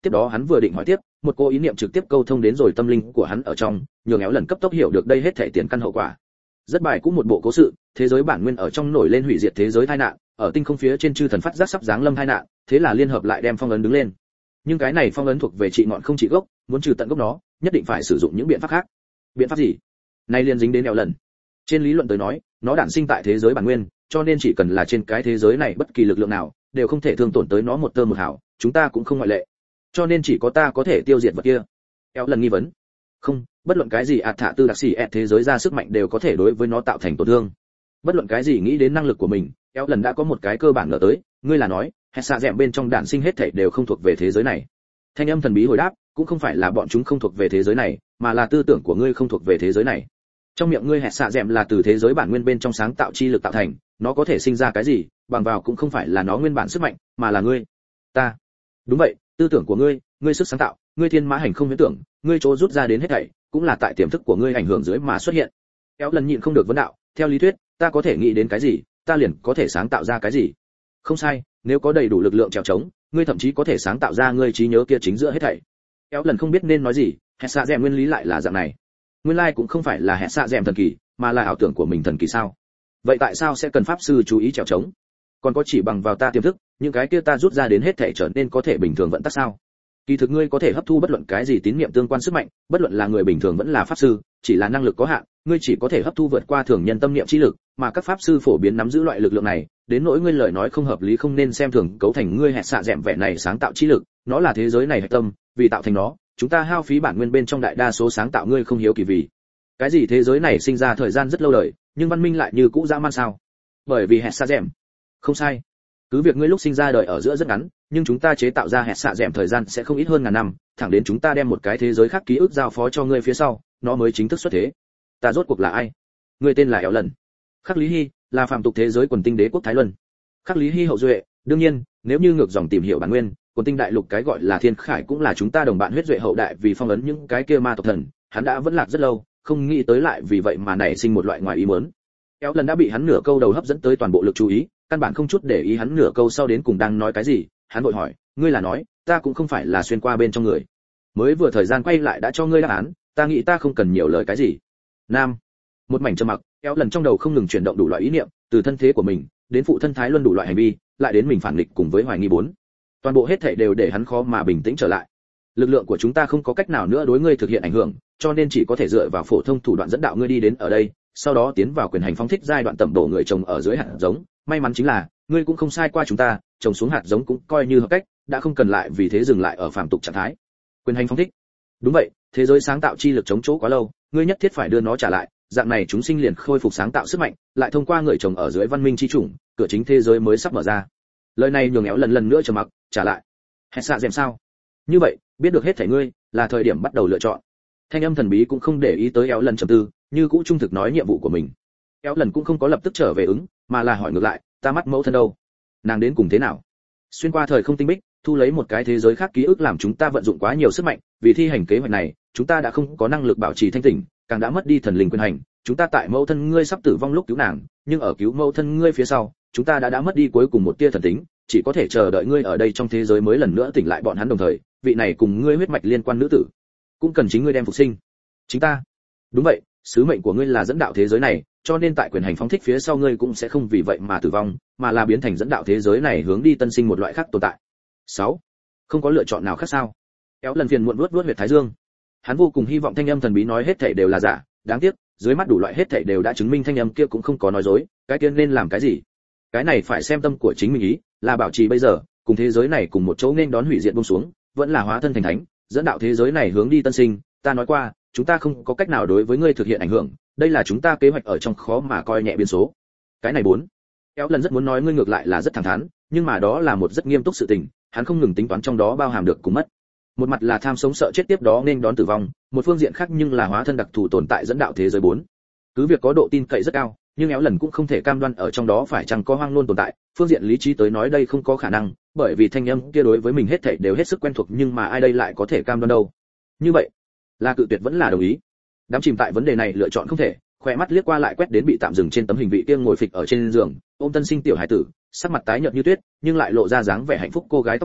Tiếp đó hắn vừa định hỏi tiếp, một cô ý niệm trực tiếp câu thông đến rồi tâm linh của hắn ở trong, nhường éo lần cấp tốc hiểu được đây hết thảy tiền căn hậu quả. Rất bài cũng một bộ cố sự, thế giới bản nguyên ở trong nổi lên hủy diệt thế giới tai nạn, ở tinh không phía trên chư thần phát giác sắp giáng lâm tai nạn, thế là liên hợp lại đem phong ấn đứng lên. Nhưng cái này phong ấn thuộc về trị ngọn không trị gốc, muốn trừ tận gốc nó, nhất định phải sử dụng những biện pháp khác. Biện pháp gì? Này liên dính đến éo lần. Trên lý luận tới nói, nó đản sinh tại thế giới bản nguyên, cho nên chỉ cần là trên cái thế giới này bất kỳ lực lượng nào, đều không thể thương tổn tới nó một tơ một hào, chúng ta cũng không ngoại lệ. Cho nên chỉ có ta có thể tiêu diệt vật kia. Éo lần nghi vấn. Không, bất luận cái gì thạ tư đặc sĩ thế giới ra sức mạnh đều có thể đối với nó tạo thành tổn thương. Bất luận cái gì nghĩ đến năng lực của mình, éo lần đã có một cái cơ bản ngờ tới, ngươi là nói, hẹn xạ dẹm bên trong đản sinh hết thảy đều không thuộc về thế giới này. Thanh âm thần bí hồi đáp, cũng không phải là bọn chúng không thuộc về thế giới này, mà là tư tưởng của ngươi không thuộc về thế giới này. Trong miệng ngươi hẹn xạ dẹm là từ thế giới bản nguyên bên trong sáng tạo chi lực tạo thành, nó có thể sinh ra cái gì, bằng vào cũng không phải là nó nguyên bản sức mạnh, mà là ngươi. Ta. Đúng vậy, tư tưởng của ngươi, ngươi sức sáng tạo, ngươi thiên mã hành không huyễn tưởng, ngươi chỗ rút ra đến hết thảy, cũng là tại tiềm thức của ngươi ảnh hưởng dưới mà xuất hiện. Kéo lần nhịn không được vấn đạo, theo lý thuyết, ta có thể nghĩ đến cái gì, ta liền có thể sáng tạo ra cái gì. Không sai, nếu có đầy đủ lực lượng trèo trống, ngươi thậm chí có thể sáng tạo ra ngươi trí nhớ kia chính giữa hết thảy. Kéo lần không biết nên nói gì, hẹn xạ dẹm nguyên lý lại là dạng này. Nguyên lai cũng không phải là hẹn xạ dẹm thần kỳ, mà là ảo tưởng của mình thần kỳ sao? Vậy tại sao sẽ cần pháp sư chú ý trèo trống? Còn có chỉ bằng vào ta tiềm thức, những cái kia ta rút ra đến hết thảy trở nên có thể bình thường vận tắc sao? Kỳ thực ngươi có thể hấp thu bất luận cái gì tín niệm tương quan sức mạnh, bất luận là người bình thường vẫn là pháp sư, chỉ là năng lực có hạn, ngươi chỉ có thể hấp thu vượt qua thường nhân tâm niệm trí lực, mà các pháp sư phổ biến nắm giữ loại lực lượng này, đến nỗi ngươi lời nói không hợp lý không nên xem thường cấu thành ngươi hẹn xạ dẹm vẻ này sáng tạo trí lực, nó là thế giới này hạch tâm, vì tạo thành nó, chúng ta hao phí bản nguyên bên trong đại đa số sáng tạo ngươi không hiếu kỳ vì. Cái gì thế giới này sinh ra thời gian rất lâu đời, nhưng văn minh lại như cũ dã man sao? Bởi vì hẹn xạ dẹm. Không sai. Cứ việc ngươi lúc sinh ra đời ở giữa rất ngắn, nhưng chúng ta chế tạo ra hẹn xạ dẹm thời gian sẽ không ít hơn ngàn năm, thẳng đến chúng ta đem một cái thế giới khác ký ức giao phó cho ngươi phía sau, nó mới chính thức xuất thế. Ta rốt cuộc là ai? Ngươi tên là Éo lần. Khắc Lý Hy, là phàm tục thế giới quần tinh đế quốc Thái Luân. Khắc Lý Hy hậu duệ, đương nhiên, nếu như ngược dòng tìm hiểu bản nguyên, quần tinh đại lục cái gọi là Thiên Khải cũng là chúng ta đồng bạn huyết duệ hậu đại vì phong ấn những cái kia ma tộc thần, hắn đã vẫn lạc rất lâu, không nghĩ tới lại vì vậy mà nảy sinh một loại ngoài ý muốn. Éo lần đã bị hắn nửa câu đầu hấp dẫn tới toàn bộ lực chú ý, căn bản không chút để ý hắn nửa câu sau đến cùng đang nói cái gì, hắn vội hỏi, ngươi là nói, ta cũng không phải là xuyên qua bên trong người. Mới vừa thời gian quay lại đã cho ngươi đáp án, ta nghĩ ta không cần nhiều lời cái gì. Nam. Một mảnh trầm mặc, Éo lần trong đầu không ngừng chuyển động đủ loại ý niệm, từ thân thế của mình, đến phụ thân Thái Luân đủ loại hành vi, lại đến mình phản nghịch cùng với hoài nghi bốn. Toàn bộ hết thảy đều để hắn khó mà bình tĩnh trở lại. Lực lượng của chúng ta không có cách nào nữa đối ngươi thực hiện ảnh hưởng, cho nên chỉ có thể dựa vào phổ thông thủ đoạn dẫn đạo ngươi đi đến ở đây, sau đó tiến vào quyền hành phóng thích giai đoạn tẩm bổ người trồng ở dưới hạt giống. May mắn chính là ngươi cũng không sai qua chúng ta, trồng xuống hạt giống cũng coi như hợp cách, đã không cần lại vì thế dừng lại ở phàm tục trạng thái. Quyền hành phóng thích. Đúng vậy, thế giới sáng tạo chi lực chống chỗ quá lâu, ngươi nhất thiết phải đưa nó trả lại, dạng này chúng sinh liền khôi phục sáng tạo sức mạnh, lại thông qua người trồng ở dưới văn minh chi chủng, cửa chính thế giới mới sắp mở ra. Lời này nhường Éo lần nữa trầm mặc, trả lại. Hẹn xạ dẹm sao? Như vậy, biết được hết thảy ngươi, là thời điểm bắt đầu lựa chọn. Thanh âm thần bí cũng không để ý tới Éo lần trầm tư, như cũ trung thực nói nhiệm vụ của mình. Éo lần cũng không có lập tức trở về ứng, mà là hỏi ngược lại, ta mắt mẫu thân đâu? Nàng đến cùng thế nào? Xuyên qua thời không tinh bích, thu lấy một cái thế giới khác ký ức làm chúng ta vận dụng quá nhiều sức mạnh, vì thi hành kế hoạch này, chúng ta đã không có năng lực bảo trì thanh tỉnh, càng đã mất đi thần linh quyền hành. Chúng ta tại mẫu thân ngươi sắp tử vong lúc cứu nàng, nhưng ở cứu mẫu thân ngươi phía sau, chúng ta đã mất đi cuối cùng một tia thần tính, chỉ có thể chờ đợi ngươi ở đây trong thế giới mới lần nữa tỉnh lại bọn hắn đồng thời, vị này cùng ngươi huyết mạch liên quan nữ tử, cũng cần chính ngươi đem phục sinh. Chính ta. Đúng vậy, sứ mệnh của ngươi là dẫn đạo thế giới này, cho nên tại quyền hành phóng thích phía sau ngươi cũng sẽ không vì vậy mà tử vong, mà là biến thành dẫn đạo thế giới này hướng đi tân sinh một loại khác tồn tại. 6. Không có lựa chọn nào khác sao? Éo lần phiền muộn vuốt huyệt thái dương. Hắn vô cùng hy vọng thanh âm thần bí nói hết thảy đều là giả, đáng tiếc, dưới mắt đủ loại hết thảy đều đã chứng minh thanh âm kia cũng không có nói dối, cái kia nên làm cái gì? Cái này phải xem tâm của chính mình ý, là bảo trì bây giờ, cùng thế giới này cùng một chỗ nên đón hủy diệt buông xuống, vẫn là hóa thân thành thánh, dẫn đạo thế giới này hướng đi tân sinh. Ta nói qua, chúng ta không có cách nào đối với ngươi thực hiện ảnh hưởng, đây là chúng ta kế hoạch ở trong khó mà coi nhẹ biến số. Cái này 4. Éo lần rất muốn nói ngươi ngược lại là rất thẳng thắn, nhưng mà đó là một rất nghiêm túc sự tình, hắn không ngừng tính toán trong đó bao hàm được cùng mất. Một mặt là tham sống sợ chết tiếp đó nên đón tử vong, một phương diện khác nhưng là hóa thân đặc thù tồn tại dẫn đạo thế giới 4. Cứ việc có độ tin cậy rất cao, nhưng Éo lần cũng không thể cam đoan ở trong đó phải chăng có hoang luôn tồn tại, phương diện lý trí tới nói đây không có khả năng, bởi vì thanh âm kia đối với mình hết thảy đều hết sức quen thuộc, nhưng mà ai đây lại có thể cam đoan đâu. Như vậy, là cự tuyệt vẫn là đồng ý. Đám chìm tại vấn đề này lựa chọn không thể, khỏe mắt liếc qua lại quét đến bị tạm dừng trên tấm hình vị kia ngồi phịch ở trên giường, ôm tân sinh tiểu hải tử, sắc mặt tái nhợt như tuyết, nhưng lại lộ ra dáng vẻ hạnh phúc cô gái tóc vàng.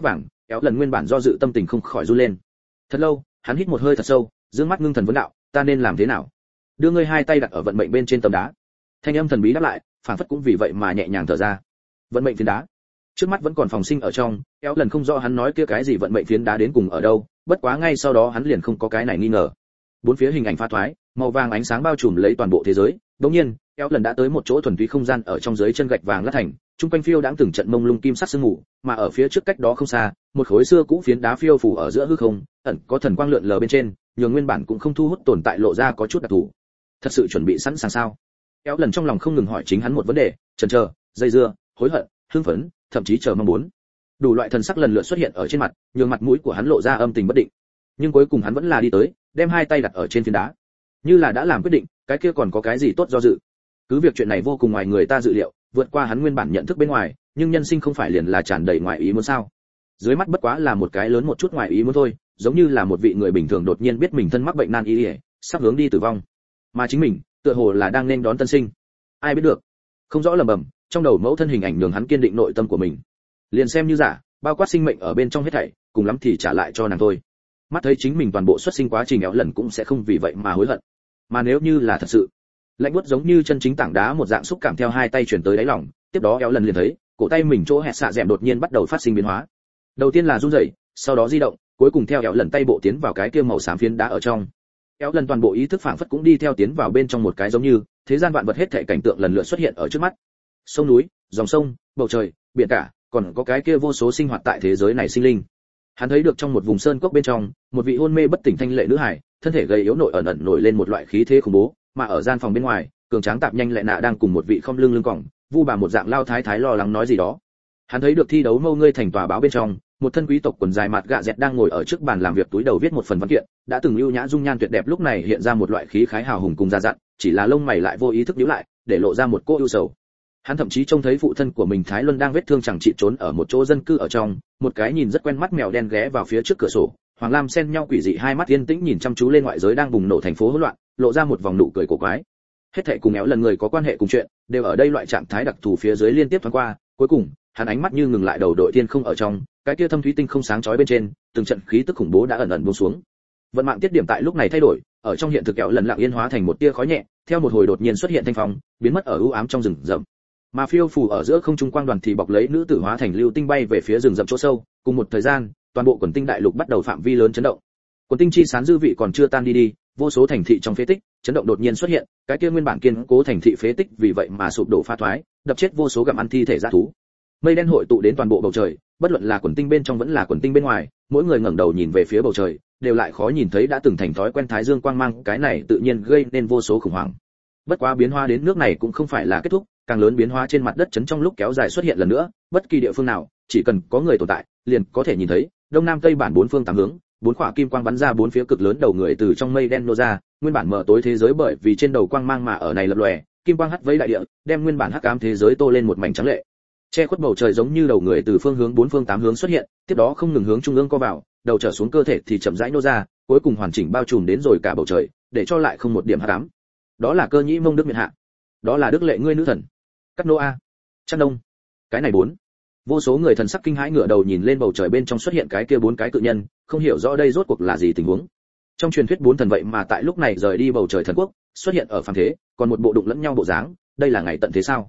Kéo lần nguyên bản do dự tâm tình không khỏi run lên. Thật lâu, hắn hít một hơi thật sâu, dương mắt ngưng thần vấn đạo, ta nên làm thế nào? Đưa ngươi hai tay đặt ở vận mệnh bên trên tấm đá. Thanh âm thần bí đáp lại, phảng phất cũng vì vậy mà nhẹ nhàng thở ra. Vận mệnh phiến đá. Trước mắt vẫn còn phòng sinh ở trong, kéo lần không rõ hắn nói kia cái gì vận mệnh phiến đá đến cùng ở đâu, bất quá ngay sau đó hắn liền không có cái này nghi ngờ. Bốn phía hình ảnh pha thoái, màu vàng ánh sáng bao trùm lấy toàn bộ thế giới. Đống nhiên, kéo lần đã tới một chỗ thuần túy không gian ở trong dưới chân gạch vàng lát thành, trung quanh phiêu đãng từng trận mông lung kim sắc sương mù, mà ở phía trước cách đó không xa, một khối xưa cũ phiến đá phiêu phù ở giữa hư không, ẩn có thần quang lượn lờ bên trên, nhường nguyên bản cũng không thu hút tồn tại lộ ra có chút đặc thù. Thật sự chuẩn bị sẵn sàng sao? Kéo lần trong lòng không ngừng hỏi chính hắn một vấn đề, chần chờ, dây dưa, hối hận, hưng phấn, thậm chí chờ mong muốn. Đủ loại thần sắc lần lượt xuất hiện ở trên mặt, nhường mặt mũi của hắn lộ ra âm tình bất định. Nhưng cuối cùng hắn vẫn là đi tới, đem hai tay đặt ở trên phiến đá. Như là đã làm quyết định, cái kia còn có cái gì tốt do dự. Cứ việc chuyện này vô cùng ngoài người ta dự liệu, vượt qua hắn nguyên bản nhận thức bên ngoài, nhưng nhân sinh không phải liền là tràn đầy ngoài ý muốn sao? Dưới mắt bất quá là một cái lớn một chút ngoài ý muốn thôi, giống như là một vị người bình thường đột nhiên biết mình thân mắc bệnh nan y, sắp hướng đi tử vong, mà chính mình, tựa hồ là đang nên đón tân sinh. Ai biết được? Không rõ lầm bầm, trong đầu mẫu thân hình ảnh nhường hắn kiên định nội tâm của mình. Liền xem như giả, bao quát sinh mệnh ở bên trong hết thảy, cùng lắm thì trả lại cho nàng thôi. Mắt thấy chính mình toàn bộ xuất sinh quá trình éo lần cũng sẽ không vì vậy mà hối hận. Mà nếu như là thật sự, lạnh buốt giống như chân chính tảng đá một dạng xúc cảm theo hai tay truyền tới đáy lòng, tiếp đó éo lần liền thấy, cổ tay mình chỗ hẹt xạ dẻm đột nhiên bắt đầu phát sinh biến hóa. Đầu tiên là run rẩy, sau đó di động, cuối cùng theo éo lần tay bộ tiến vào cái kia màu xám phiến đá ở trong. Éo lần toàn bộ ý thức phảng phất cũng đi theo tiến vào bên trong một cái giống như, thế gian vạn vật hết thảy cảnh tượng lần lượt xuất hiện ở trước mắt. Sông núi, dòng sông, bầu trời, biển cả, còn có cái kia vô số sinh hoạt tại thế giới này sinh linh. Hắn thấy được trong một vùng sơn cốc bên trong, một vị hôn mê bất tỉnh thanh lệ nữ hải, thân thể gầy yếu nổi ẩn nổi lên một loại khí thế khủng bố, mà ở gian phòng bên ngoài, cường tráng tạp nhanh lệ nạ đang cùng một vị không lưng còng, vu bà một dạng lao thái thái lo lắng nói gì đó. Hắn thấy được thi đấu mâu ngươi thành tòa báo bên trong, một thân quý tộc quần dài mặt gạ dẹt đang ngồi ở trước bàn làm việc túi đầu viết một phần văn kiện, đã từng lưu nhã dung nhan tuyệt đẹp lúc này hiện ra một loại khí khái hào hùng cùng già dặn, chỉ là lông mày lại vô ý thức nhíu lại, để lộ ra một cô ưu sầu. Hắn thậm chí trông thấy phụ thân của mình Thái Luân đang vết thương chẳng trị trốn ở một chỗ dân cư ở trong, một cái nhìn rất quen mắt mèo đen ghé vào phía trước cửa sổ, hoàng lam xen nhau quỷ dị hai mắt yên tĩnh nhìn chăm chú lên ngoại giới đang bùng nổ thành phố hỗn loạn, lộ ra một vòng nụ cười cổ quái. Hết thảy cùng éo lần người có quan hệ cùng chuyện, đều ở đây loại trạng thái đặc thù phía dưới liên tiếp thoáng qua, cuối cùng, hắn ánh mắt như ngừng lại đầu đội thiên không ở trong, cái kia thâm thúy tinh không sáng chói bên trên, từng trận khí tức khủng bố đã ẩn ẩn buông xuống. Vận mạng tiết điểm tại lúc này thay đổi, ở trong hiện thực éo lần lặng yên hóa thành một tia khói nhẹ, theo một hồi đột nhiên xuất hiện thanh phong, biến mất ở u ám trong rừng rậm. Mà phiêu phù ở giữa không trung quang đoàn thì bọc lấy nữ tử hóa thành lưu tinh bay về phía rừng rậm chỗ sâu, cùng một thời gian, toàn bộ quần tinh đại lục bắt đầu phạm vi lớn chấn động. Quần tinh chi sán dư vị còn chưa tan đi, vô số thành thị trong phế tích, chấn động đột nhiên xuất hiện, cái kia nguyên bản kiên cố thành thị phế tích vì vậy mà sụp đổ phá thoái, đập chết vô số gặm ăn thi thể dã thú. Mây đen hội tụ đến toàn bộ bầu trời, bất luận là quần tinh bên trong vẫn là quần tinh bên ngoài, mỗi người ngẩng đầu nhìn về phía bầu trời, đều lại khó nhìn thấy đã từng thành thói quen thái dương quang mang, cái này tự nhiên gây nên vô số khủng hoảng. Bất quá biến hóa đến nước này cũng không phải là kết thúc, càng lớn biến hóa trên mặt đất chấn trong lúc kéo dài xuất hiện lần nữa, bất kỳ địa phương nào, chỉ cần có người tồn tại, liền có thể nhìn thấy, đông nam tây bản bốn phương tám hướng, bốn quả kim quang bắn ra bốn phía cực lớn đầu người từ trong mây đen nô ra, nguyên bản mở tối thế giới bởi vì trên đầu quang mang mà ở này lập lòe, kim quang hắt vây đại địa, đem nguyên bản hắc ám thế giới tô lên một mảnh trắng lệ. Che khuất bầu trời giống như đầu người từ phương hướng bốn phương tám hướng xuất hiện, tiếp đó không ngừng hướng trung ương co vào, đầu trở xuống cơ thể thì chậm rãi nô ra, cuối cùng hoàn chỉnh bao trùm đến rồi cả bầu trời, để cho lại không một điểm hắc ám. Đó là Cơ Nhĩ Mông Đức miện hạ. Đó là Đức Lệ ngươi nữ thần. Cắt Nô A. Chắc Đông. Cái này bốn. Vô số người thần sắc kinh hãi ngửa đầu nhìn lên bầu trời bên trong xuất hiện cái kia bốn cái cự nhân, không hiểu rõ đây rốt cuộc là gì tình huống. Trong truyền thuyết bốn thần vậy mà tại lúc này rời đi bầu trời thần quốc, xuất hiện ở phàm thế, còn một bộ đụng lẫn nhau bộ dáng, đây là ngày tận thế sao?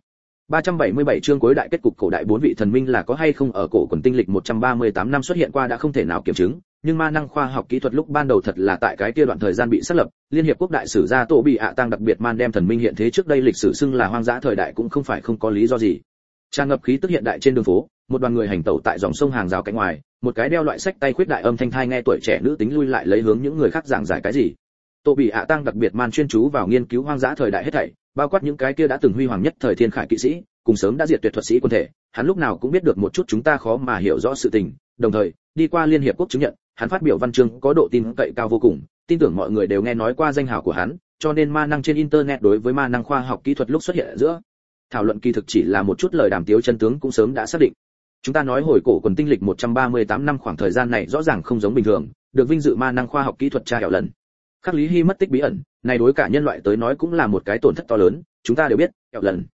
377 chương cuối đại kết cục cổ đại bốn vị thần minh là có hay không ở cổ quần tinh lịch 138 năm xuất hiện qua đã không thể nào kiểm chứng, nhưng ma năng khoa học kỹ thuật lúc ban đầu thật là tại cái kia đoạn thời gian bị xác lập, liên hiệp quốc đại sử gia Tô Bị ạ tăng đặc biệt man đem thần minh hiện thế trước đây lịch sử xưng là hoang dã thời đại cũng không phải không có lý do gì. Tràn ngập khí tức hiện đại trên đường phố, một đoàn người hành tẩu tại dòng sông hàng rào cạnh ngoài, một cái đeo loại sách tay khuyết đại âm thanh thai nghe tuổi trẻ nữ tính lui lại lấy hướng những người khác giảng giải cái gì. Tô Bị ạ tăng đặc biệt man chuyên chú vào nghiên cứu hoang dã thời đại hết thảy, bao quát những cái kia đã từng huy hoàng nhất thời thiên khải kỵ sĩ, cùng sớm đã diệt tuyệt thuật sĩ quân thể, hắn lúc nào cũng biết được một chút chúng ta khó mà hiểu rõ sự tình, đồng thời, đi qua liên hiệp quốc chứng nhận, hắn phát biểu văn chương có độ tin cậy cao vô cùng, tin tưởng mọi người đều nghe nói qua danh hào của hắn, cho nên ma năng trên internet đối với ma năng khoa học kỹ thuật lúc xuất hiện ở giữa thảo luận kỳ thực chỉ là một chút lời đàm tiếu chân tướng cũng sớm đã xác định. Chúng ta nói hồi cổ quần tinh lịch 138 năm khoảng thời gian này rõ ràng không giống bình thường, được vinh dự ma năng khoa học kỹ thuật tra hẻo lần. Khắc Lý Hy mất tích bí ẩn, này đối cả nhân loại tới nói cũng là một cái tổn thất to lớn, chúng ta đều biết, hẻo lần.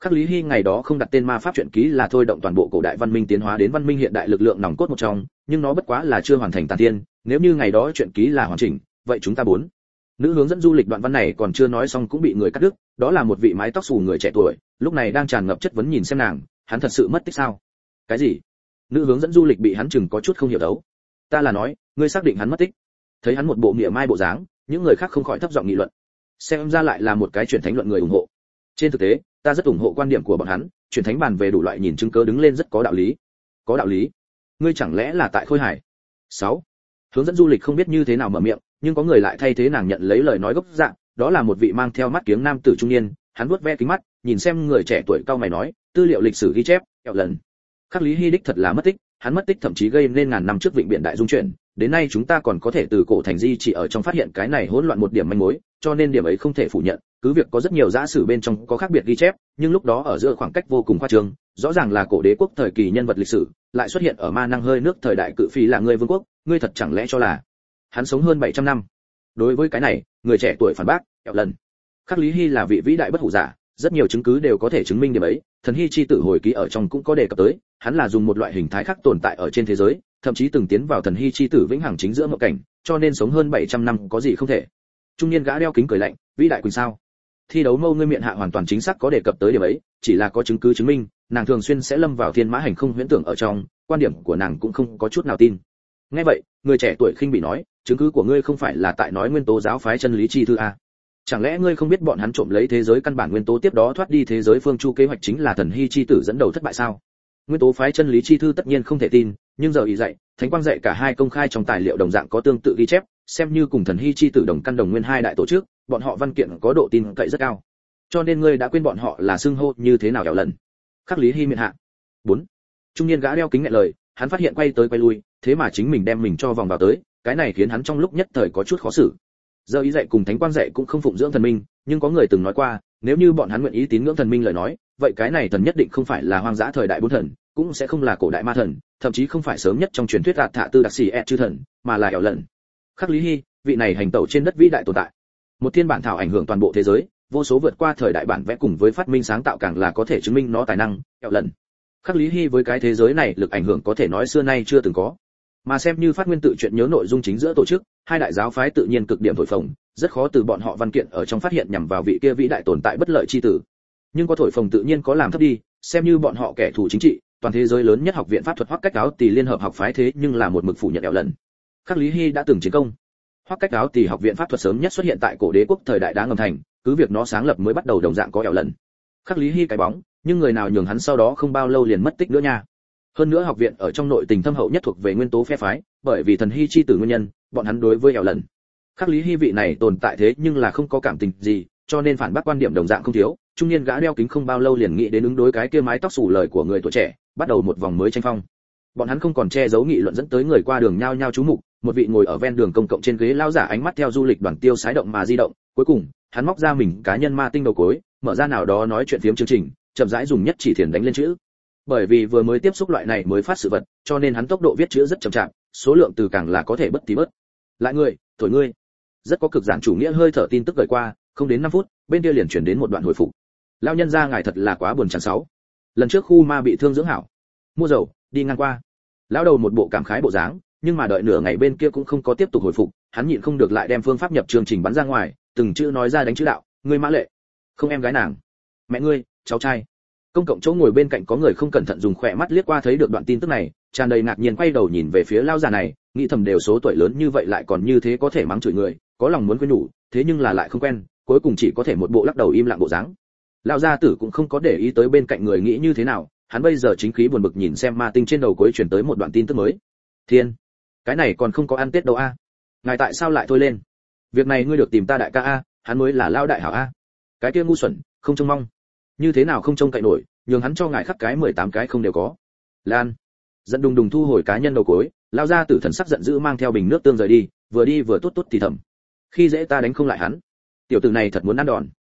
Khắc Lý Hy ngày đó không đặt tên ma pháp truyện ký là thôi động toàn bộ cổ đại văn minh tiến hóa đến văn minh hiện đại lực lượng nòng cốt một trong, nhưng nó bất quá là chưa hoàn thành tàn tiên, nếu như ngày đó truyện ký là hoàn chỉnh, vậy chúng ta bốn. Nữ hướng dẫn du lịch đoạn văn này còn chưa nói xong cũng bị người cắt đứt, đó là một vị mái tóc xù người trẻ tuổi, lúc này đang tràn ngập chất vấn nhìn xem nàng, hắn thật sự mất tích sao? Cái gì? Nữ hướng dẫn du lịch bị hắn chừng có chút không hiểu đấu. Ta là nói, ngươi xác định hắn mất tích? Thấy hắn một bộ mỉa mai bộ dáng, những người khác không khỏi thấp giọng nghị luận. Xem ra lại là một cái truyền thánh luận người ủng hộ. Trên thực tế, ta rất ủng hộ quan điểm của bọn hắn, truyền thánh bàn về đủ loại nhìn chứng cớ đứng lên rất có đạo lý. Có đạo lý? Ngươi chẳng lẽ là tại Khôi Hải? 6. Hướng dẫn du lịch không biết như thế nào mở miệng, nhưng có người lại thay thế nàng nhận lấy lời nói gốc dạng, đó là một vị mang theo mắt kiếng nam tử trung niên, hắn vuốt ve kính mắt, nhìn xem người trẻ tuổi cao mày nói, tư liệu lịch sử ghi chép, kẹo lần. Khắc Lý Hy đích thật là mất tích, hắn mất tích thậm chí gây nên ngàn năm trước vịnh biển đại dung chuyển, đến nay chúng ta còn có thể từ cổ thành di chỉ ở trong phát hiện cái này hỗn loạn một điểm manh mối, cho nên điểm ấy không thể phủ nhận, cứ việc có rất nhiều giả sử bên trong có khác biệt ghi chép, nhưng lúc đó ở giữa khoảng cách vô cùng khoa trương, rõ ràng là cổ đế quốc thời kỳ nhân vật lịch sử, lại xuất hiện ở ma năng hơi nước thời đại cự phi là người vương quốc, ngươi thật chẳng lẽ cho là hắn sống hơn 700 năm? Đối với cái này, người trẻ tuổi phản bác, kẹo lần. Khắc Lý Hy là vị vĩ đại bất hủ giả, rất nhiều chứng cứ đều có thể chứng minh điểm ấy, thần hy chi tử hồi ký ở trong cũng có đề cập tới, hắn là dùng một loại hình thái khác tồn tại ở trên thế giới, thậm chí từng tiến vào thần hy chi tử vĩnh hằng chính giữa mộng cảnh, cho nên sống hơn 700 năm có gì không thể. Trung niên gã đeo kính cười lạnh, vĩ đại quỳnh sao? Thi đấu mâu ngươi miệng hạ hoàn toàn chính xác có đề cập tới điểm ấy, chỉ là có chứng cứ chứng minh, nàng thường xuyên sẽ lâm vào thiên mã hành không huyễn tưởng ở trong, quan điểm của nàng cũng không có chút nào tin. Nghe vậy, người trẻ tuổi khinh bị nói, chứng cứ của ngươi không phải là tại nói nguyên tố giáo phái chân lý chi thư a? Chẳng lẽ ngươi không biết bọn hắn trộm lấy thế giới căn bản nguyên tố tiếp đó thoát đi thế giới phương chu kế hoạch chính là thần hy chi tử dẫn đầu thất bại sao? Nguyên tố phái chân lý chi thư tất nhiên không thể tin, nhưng giờ ý dạy, thánh quang dạy cả hai công khai trong tài liệu đồng dạng có tương tự ghi chép, xem như cùng thần hy chi tử đồng căn đồng nguyên hai đại tổ chức, bọn họ văn kiện có độ tin cậy rất cao. Cho nên ngươi đã quên bọn họ là xưng hô như thế nào ẻo lần. Khắc Lý Hy miệng hạ. 4. Trung niên gã đeo kính ngại lời, hắn phát hiện quay tới quay lui, thế mà chính mình đem mình cho vòng vào tới, cái này khiến hắn trong lúc nhất thời có chút khó xử. Giờ ý dạy cùng thánh quang dạy cũng không phụng dưỡng thần minh, nhưng có người từng nói qua, nếu như bọn hắn nguyện ý tín ngưỡng thần minh lời nói, vậy cái này thần nhất định không phải là hoang dã thời đại bốn thần, cũng sẽ không là cổ đại ma thần, thậm chí không phải sớm nhất trong truyền thuyết đạt thạ tư đặc sĩ chư thần, mà là ẻo lần. Khắc Lý Hy, vị này hành tẩu trên đất vĩ đại tồn tại. Một thiên bản thảo ảnh hưởng toàn bộ thế giới, vô số vượt qua thời đại bản vẽ cùng với phát minh sáng tạo càng là có thể chứng minh nó tài năng, ẻo lần. Khắc Lý Hy với cái thế giới này lực ảnh hưởng có thể nói xưa nay chưa từng có. Mà xem như phát nguyên tự truyện nhớ nội dung chính giữa tổ chức, hai đại giáo phái tự nhiên cực điểm thổi phồng, rất khó từ bọn họ văn kiện ở trong phát hiện nhằm vào vị kia vĩ đại tồn tại bất lợi chi tử. Nhưng có thổi phồng tự nhiên có làm thấp đi, xem như bọn họ kẻ thù chính trị, toàn thế giới lớn nhất học viện pháp thuật Hoắc Cách Áo Tỳ liên hợp học phái thế nhưng là một mực phủ nhận ẻo lần. Khắc Lý Hy đã từng chiến công. Hoắc Cách Áo Tỳ học viện pháp thuật sớm nhất xuất hiện tại cổ đế quốc thời đại đá ngầm thành, cứ việc nó sáng lập mới bắt đầu đồng dạng có ẻo lần. Khắc Lý Hy cái bóng, nhưng người nào nhường hắn sau đó không bao lâu liền mất tích nữa nha. Hơn nữa học viện ở trong nội tình thâm hậu nhất thuộc về nguyên tố phe phái, bởi vì thần hy chi tử nguyên nhân, bọn hắn đối với ẻo lần. Khắc Lý Hy vị này tồn tại thế nhưng là không có cảm tình gì, cho nên phản bác quan điểm đồng dạng không thiếu. Trung niên gã đeo kính không bao lâu liền nghĩ đến ứng đối cái kia mái tóc xù lời của người tuổi trẻ, bắt đầu một vòng mới tranh phong. Bọn hắn không còn che giấu nghị luận dẫn tới người qua đường nhao nhao chú mục, một vị ngồi ở ven đường công cộng trên ghế lao giả ánh mắt theo du lịch đoàn tiêu sái động mà di động, cuối cùng, hắn móc ra mình cá nhân ma tinh đầu cối, mở ra nào đó nói chuyện phiếm chương trình, chậm rãi dùng nhất chỉ thiền đánh lên chữ. Bởi vì vừa mới tiếp xúc loại này mới phát sự vật, cho nên hắn tốc độ viết chữ rất chậm chạp, số lượng từ càng là có thể bất tí bớt. Lại người, thổi ngươi. Rất có cực giản chủ nghĩa hơi thở tin tức gửi qua, không đến 5 phút, bên kia liền chuyển đến một đoạn hồi phục. Lão nhân gia ngài thật là quá buồn chán sáu. Lần trước khu ma bị thương dưỡng hảo, mua dầu, đi ngang qua. Lão đầu một bộ cảm khái bộ dáng, nhưng mà đợi nửa ngày bên kia cũng không có tiếp tục hồi phục, hắn nhịn không được lại đem phương pháp nhập chương trình bắn ra ngoài, từng chữ nói ra đánh chữ đạo, ngươi Mã Lệ, không em gái nàng, mẹ ngươi, cháu trai. Công cộng chỗ ngồi bên cạnh có người không cẩn thận dùng khỏe mắt liếc qua thấy được đoạn tin tức này, tràn đầy ngạc nhiên quay đầu nhìn về phía lão già này, nghĩ thầm đều số tuổi lớn như vậy lại còn như thế có thể mắng chửi người, có lòng muốn quên nhủ, thế nhưng là lại không quen, cuối cùng chỉ có thể một bộ lắc đầu im lặng bộ dáng. Lão gia tử cũng không có để ý tới bên cạnh người nghĩ như thế nào, hắn bây giờ chính khí buồn bực nhìn xem ma tinh trên đầu cuối truyền tới một đoạn tin tức mới. Thiên, cái này còn không có ăn Tết đâu a. Ngài tại sao lại thôi lên? Việc này ngươi được tìm ta đại ca a, hắn mới là lão đại hảo a. Cái kia ngu xuẩn, không trông mong. Như thế nào không trông cậy nổi, nhường hắn cho ngài khắc cái 18 cái không đều có. Lan, giận đùng đùng thu hồi cá nhân đầu cuối, lão gia tử thần sắc giận dữ mang theo bình nước tương rời đi vừa tốt tốt thì thầm. Khi dễ ta đánh không lại hắn. Tiểu tử này thật muốn ăn đòn.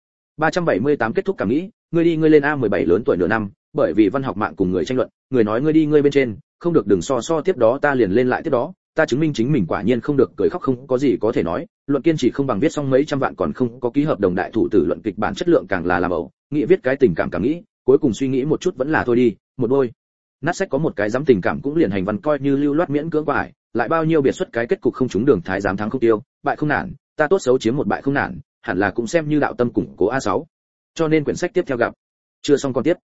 378 kết thúc cảm nghĩ, ngươi đi ngươi lên A17 lớn tuổi nửa năm, bởi vì văn học mạng cùng người tranh luận, người nói ngươi đi ngươi bên trên, không được đừng so tiếp đó ta liền lên lại tiếp đó, ta chứng minh chính mình quả nhiên không được cười khóc không có gì có thể nói, luận kiên trì không bằng viết xong mấy trăm vạn còn không có ký hợp đồng đại thủ tử luận kịch bản chất lượng càng là làm ẩu, nghĩ viết cái tình cảm cảm nghĩ, cuối cùng suy nghĩ một chút vẫn là thôi đi, một đôi. Nát sách có một cái dám tình cảm cũng liền hành văn coi như lưu loát miễn cưỡng qua ải, lại bao nhiêu biệt xuất cái kết cục không trúng đường thái giám thắng không tiêu, bại không nản, ta tốt xấu chiếm một bại không nản, hẳn là cũng xem như đạo tâm củng cố A6. Cho nên quyển sách tiếp theo gặp. Chưa xong còn tiếp.